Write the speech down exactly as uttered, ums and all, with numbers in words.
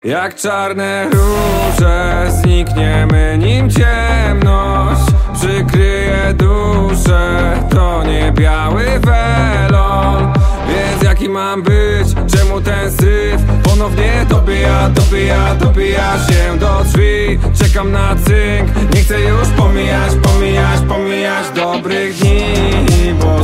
Jak czarne róże, znikniemy nim ciemność przykryje duszę, to nie biały welon. Więc jaki mam być? Czemu ten syf ponownie dobija, dobija, dobija się do drzwi? Czekam na cynk, nie chcę już pomijać, pomijać, pomijać dobrych dni, bo